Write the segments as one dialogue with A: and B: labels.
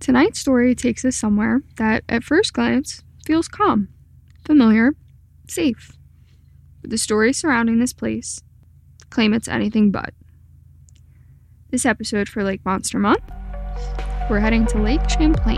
A: Tonight's story takes us somewhere that, at first glance, feels calm, familiar, safe. But the stories surrounding this place claim it's anything but. This episode for Lake Monster Month, we're heading to Lake Champlain.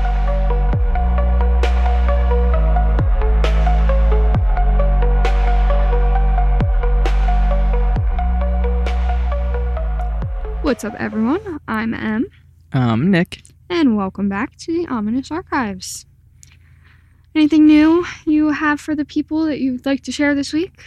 A: What's up, everyone? I'm Em.
B: I'm Nick.
A: And welcome back to the Ominous Archives. Anything new you have for the people that you'd like to share this week?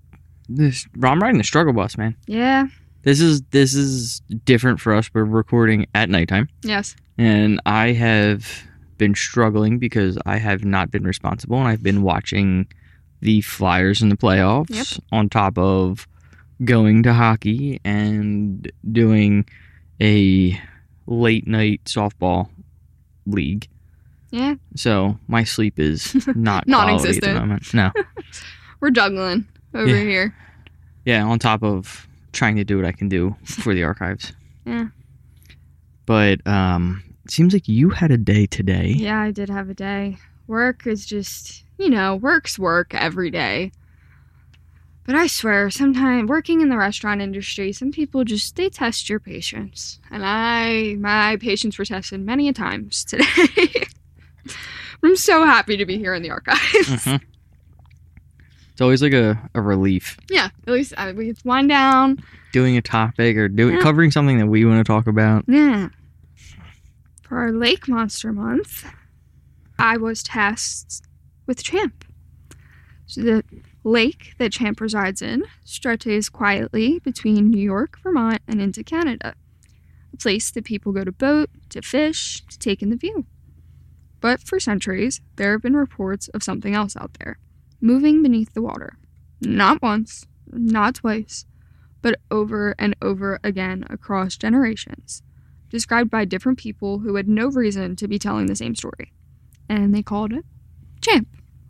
B: I'm riding the struggle bus, man.
A: Yeah.
B: This is different for us. We're recording at nighttime.
A: Yes.
B: And I have been struggling because I have not been responsible, and I've been watching the Flyers in the playoffs on top of going to hockey and doing a late night softball league.
A: Yeah.
B: So my sleep is not
A: non-existent
B: at the moment. No.
A: We're juggling over here.
B: Yeah, on top of trying to do what I can do for the archives.
A: Yeah.
B: But it seems like you had a day today.
A: Yeah, I did have a day. Work is just, work's work every day. But I swear, sometimes working in the restaurant industry, some people they test your patience. And my patience were tested many a times today. I'm so happy to be here in the archives.
B: Mm-hmm. It's always like a relief.
A: Yeah, at least we get to wind down.
B: Doing a topic or covering something that we want to talk about.
A: Yeah. For our Lake Monster Month, I was tasked with Champ. So the lake that Champ resides in stretches quietly between New York, Vermont, and into Canada. A place that people go to boat, to fish, to take in the view. But for centuries, there have been reports of something else out there, moving beneath the water. Not once, not twice, but over and over again across generations, described by different people who had no reason to be telling the same story. And they called it Champ.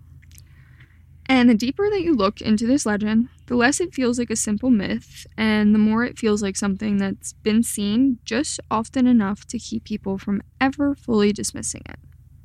A: And the deeper that you look into this legend, the less it feels like a simple myth, and the more it feels like something that's been seen just often enough to keep people from ever fully dismissing it.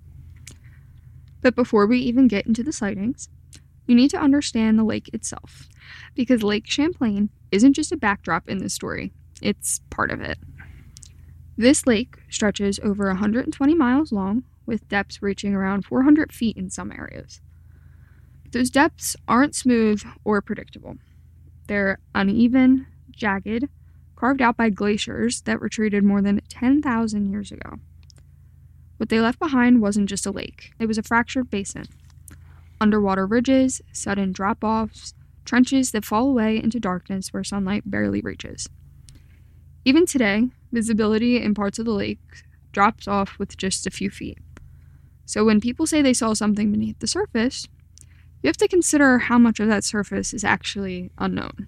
A: But before we even get into the sightings, you need to understand the lake itself, because Lake Champlain isn't just a backdrop in this story, it's part of it. This lake stretches over 120 miles long, with depths reaching around 400 feet in some areas. Those depths aren't smooth or predictable. They're uneven, jagged, carved out by glaciers that retreated more than 10,000 years ago. What they left behind wasn't just a lake, it was a fractured basin. Underwater ridges, sudden drop-offs, trenches that fall away into darkness where sunlight barely reaches. Even today, visibility in parts of the lake drops off with just a few feet. So when people say they saw something beneath the surface, you have to consider how much of that surface is actually unknown.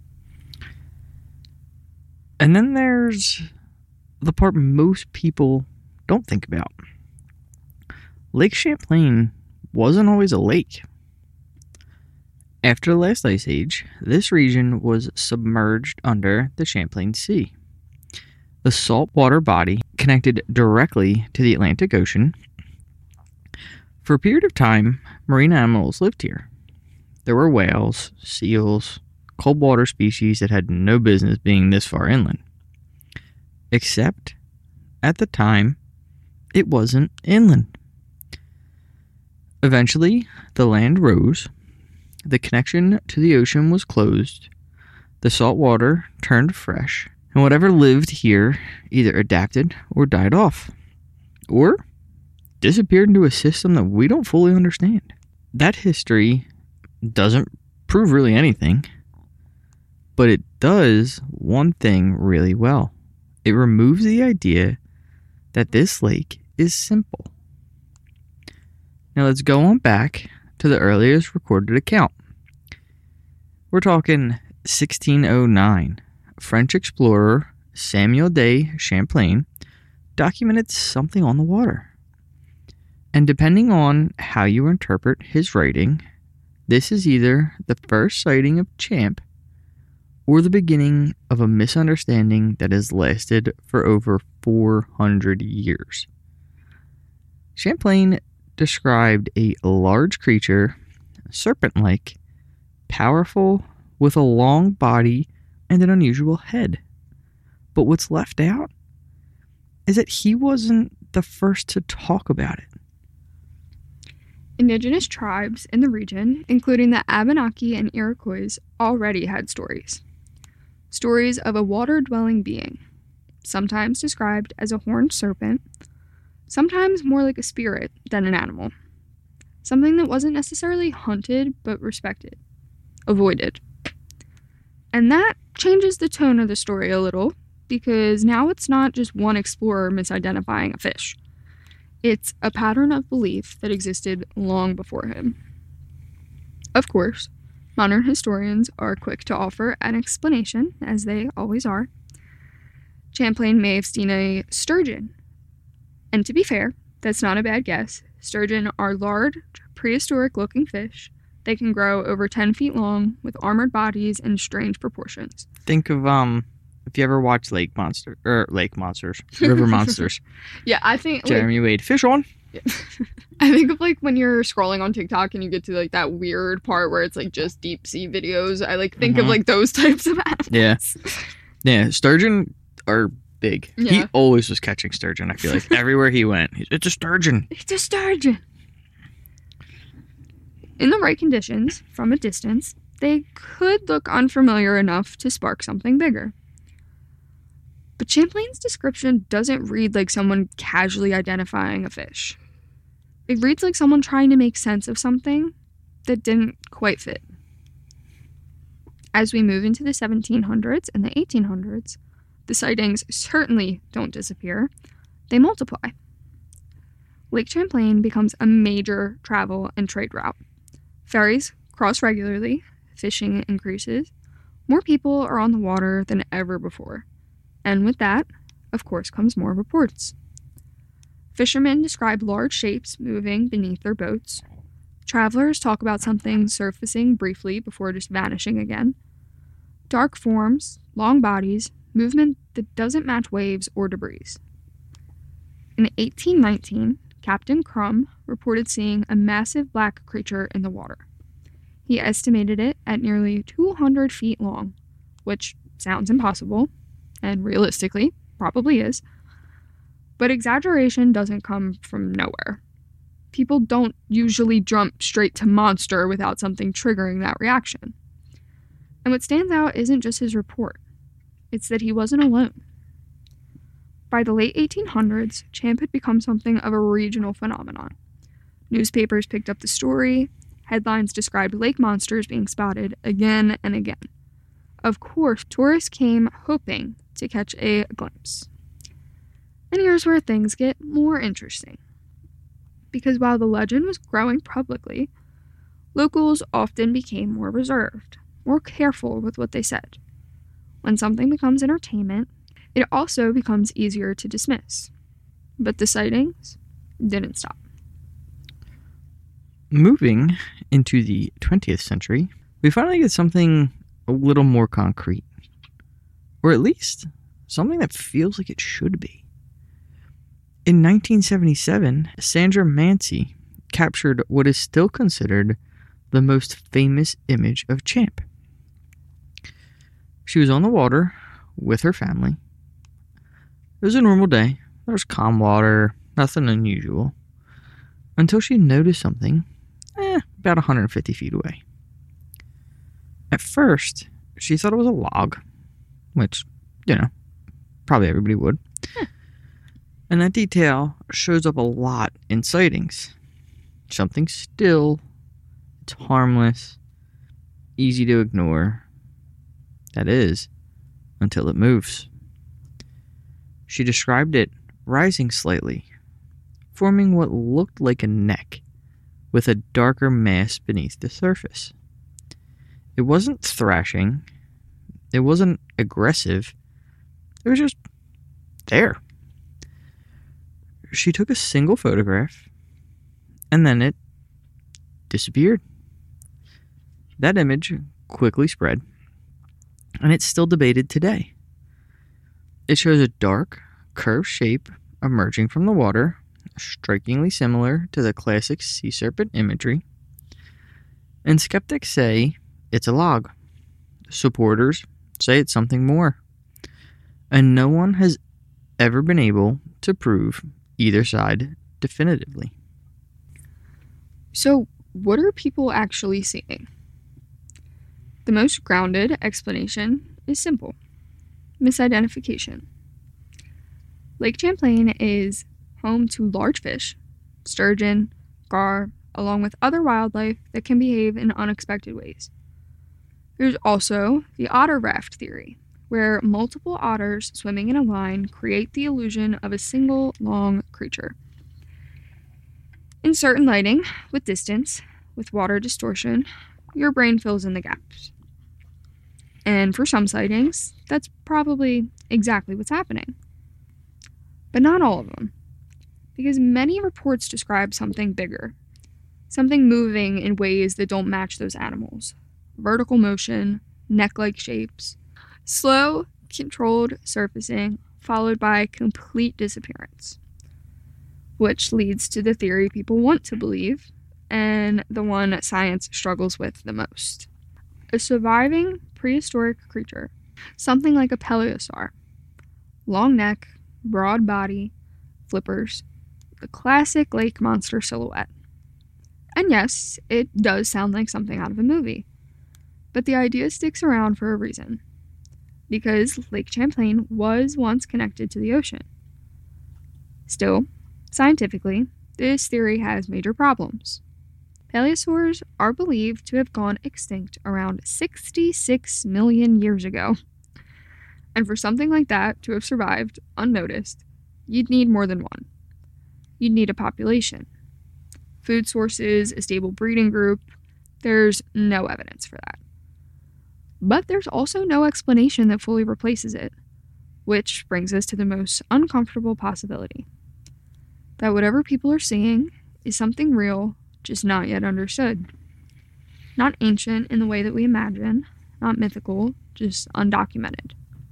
B: And then there's the part most people don't think about. Lake Champlain wasn't always a lake. After the last ice age, this region was submerged under the Champlain Sea. The saltwater body connected directly to the Atlantic Ocean. For a period of time, marine animals lived here. There were whales, seals, cold water species that had no business being this far inland. Except, at the time, it wasn't inland. Eventually, the land rose, the connection to the ocean was closed, the salt water turned fresh, and whatever lived here either adapted or died off, or disappeared into a system that we don't fully understand. That history doesn't prove really anything, but it does one thing really well. It removes the idea that this lake is simple. Now let's go on back to the earliest recorded account. We're talking 1609. French explorer Samuel de Champlain documented something on the water. And depending on how you interpret his writing, this is either the first sighting of Champ or the beginning of a misunderstanding that has lasted for over 400 years. Champlain described a large creature, serpent-like, powerful, with a long body and an unusual head. But what's left out is that he wasn't the first to talk about it.
A: Indigenous tribes in the region, including the Abenaki and Iroquois, already had stories. Stories of a water-dwelling being, sometimes described as a horned serpent, sometimes more like a spirit than an animal. Something that wasn't necessarily hunted, but respected, avoided. And that changes the tone of the story a little, because now it's not just one explorer misidentifying a fish. It's a pattern of belief that existed long before him. Of course, modern historians are quick to offer an explanation, as they always are. Champlain may have seen a sturgeon. And to be fair, that's not a bad guess. Sturgeon are large, prehistoric-looking fish. They can grow over 10 feet long, with armored bodies and strange proportions.
B: Think of, if you ever watch River Monsters.
A: Yeah, I think...
B: Jeremy Wade, fish on!
A: Yeah. I think of, when you're scrolling on TikTok and you get to, that weird part where it's, just deep-sea videos. I, think of, those types of animals.
B: Yeah. Yeah, sturgeon are big. Yeah. He always was catching sturgeon, I feel like. Everywhere he went, it's a sturgeon.
A: It's a sturgeon. In the right conditions, from a distance, they could look unfamiliar enough to spark something bigger. But Champlain's description doesn't read like someone casually identifying a fish. It reads like someone trying to make sense of something that didn't quite fit. As we move into the 1700s and the 1800s, the sightings certainly don't disappear, they multiply. Lake Champlain becomes a major travel and trade route. Ferries cross regularly, fishing increases, more people are on the water than ever before. And with that, of course, comes more reports. Fishermen describe large shapes moving beneath their boats. Travelers talk about something surfacing briefly before just vanishing again. Dark forms, long bodies, movement that doesn't match waves or debris. In 1819, Captain Crum reported seeing a massive black creature in the water. He estimated it at nearly 200 feet long, which sounds impossible, and realistically, probably is. But exaggeration doesn't come from nowhere. People don't usually jump straight to monster without something triggering that reaction. And what stands out isn't just his report. It's that he wasn't alone. By the late 1800s, Champ had become something of a regional phenomenon. Newspapers picked up the story. Headlines described lake monsters being spotted again and again. Of course, tourists came hoping to catch a glimpse. And here's where things get more interesting. Because while the legend was growing publicly, locals often became more reserved, more careful with what they said. When something becomes entertainment, it also becomes easier to dismiss. But the sightings didn't stop.
B: Moving into the 20th century, we finally get something a little more concrete. Or at least, something that feels like it should be. In 1977, Sandra Mancy captured what is still considered the most famous image of Champ. She was on the water with her family. It was a normal day. There was calm water, nothing unusual. Until she noticed something about 150 feet away. At first, she thought it was a log, which, probably everybody would. And that detail shows up a lot in sightings. Something still, it's harmless, easy to ignore. That is, until it moves. She described it rising slightly, forming what looked like a neck, with a darker mass beneath the surface. It wasn't thrashing. It wasn't aggressive. It was just there. She took a single photograph, and then it disappeared. That image quickly spread, and it's still debated today. It shows a dark, curved shape emerging from the water, strikingly similar to the classic sea serpent imagery, and skeptics say it's a log. Supporters say it's something more, and no one has ever been able to prove either side definitively.
A: So, what are people actually seeing? The most grounded explanation is simple: misidentification. Lake Champlain is home to large fish, sturgeon, gar, along with other wildlife that can behave in unexpected ways. There's also the otter raft theory, where multiple otters swimming in a line create the illusion of a single long creature. In certain lighting, with distance, with water distortion, your brain fills in the gaps. And for some sightings, that's probably exactly what's happening. But not all of them, because many reports describe something bigger, something moving in ways that don't match those animals. Vertical motion, neck-like shapes, slow, controlled surfacing, followed by complete disappearance. Which leads to the theory people want to believe, and the one science struggles with the most. A surviving prehistoric creature, something like a plesiosaur. Long neck, broad body, flippers, the classic lake monster silhouette. And yes, it does sound like something out of a movie. But the idea sticks around for a reason. Because Lake Champlain was once connected to the ocean. Still, scientifically, this theory has major problems. Plesiosaurs are believed to have gone extinct around 66 million years ago. And for something like that to have survived unnoticed, you'd need more than one. You'd need a population, food sources, a stable breeding group. There's no evidence for that. But there's also no explanation that fully replaces it, which brings us to the most uncomfortable possibility. That whatever people are seeing is something real, just not yet understood. Not ancient in the way that we imagine, not mythical, just undocumented.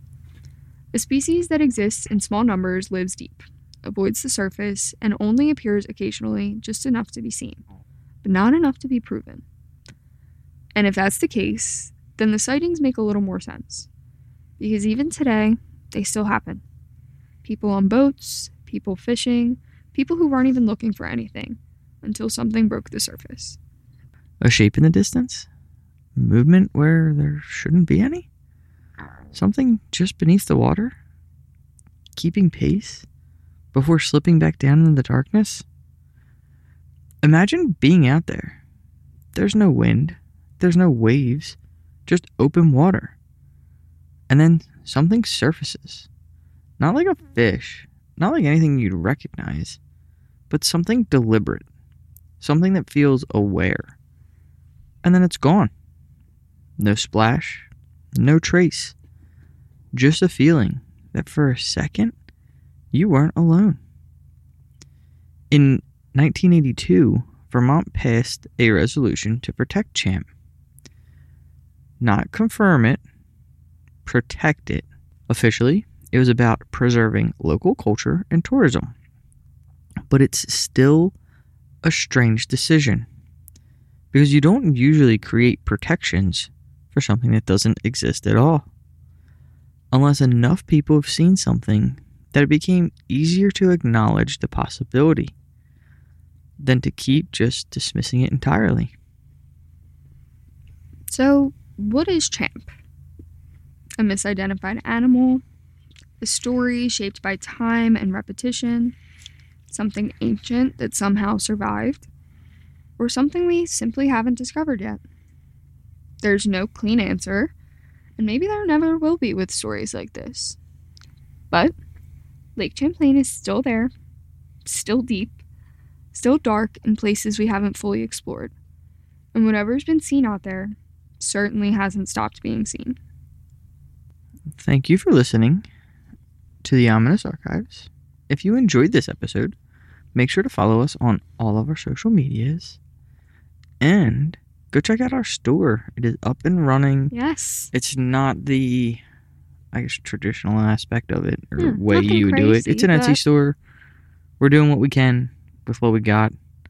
A: A species that exists in small numbers lives deep, avoids the surface, and only appears occasionally, just enough to be seen, but not enough to be proven. And if that's the case, then the sightings make a little more sense. Because even today, they still happen. People on boats, people fishing, people who weren't even looking for anything until something broke the surface.
B: A shape in the distance? Movement where there shouldn't be any? Something just beneath the water? Keeping pace before slipping back down in the darkness? Imagine being out there. There's no wind. There's no waves. Just open water. And then something surfaces. Not like a fish. Not like anything you'd recognize. But something deliberate. Something that feels aware. And then it's gone. No splash. No trace. Just a feeling that for a second, you weren't alone. In 1982, Vermont passed a resolution to protect Champ. Not confirm it, protect it. Officially, it was about preserving local culture and tourism. But it's still a strange decision. Because you don't usually create protections for something that doesn't exist at all. Unless enough people have seen something that it became easier to acknowledge the possibility than to keep just dismissing it entirely.
A: So, what is Champ? A misidentified animal? A story shaped by time and repetition? Something ancient that somehow survived? Or something we simply haven't discovered yet? There's no clean answer, and maybe there never will be with stories like this. But Lake Champlain is still there, still deep, still dark in places we haven't fully explored. And whatever's been seen out there certainly hasn't stopped being seen.
B: Thank you for listening to the Ominous Archives. If you enjoyed this episode, make sure to follow us on all of our social medias. And go check out our store. It is up and running.
A: Yes.
B: It's not the, I guess, traditional aspect of it or way
A: nothing
B: you would do it.
A: crazy,
B: It's an Etsy
A: but
B: store. We're doing what we can. with what we got.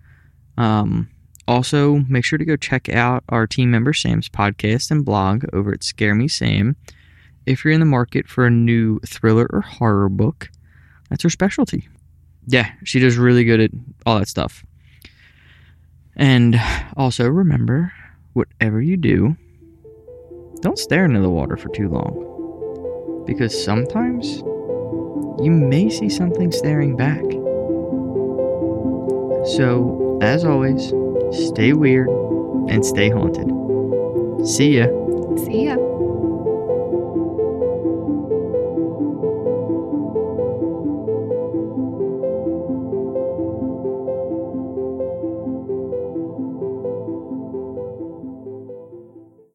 B: Also, make sure to go check out our team member Sam's podcast and blog over at Scare Me Sam. If you're in the market for a new thriller or horror book, that's her specialty. Yeah, she does really good at all that stuff. And also remember, whatever you do, don't stare into the water for too long. Because sometimes you may see something staring back. So, as always, stay weird and stay haunted. See ya.
A: See ya.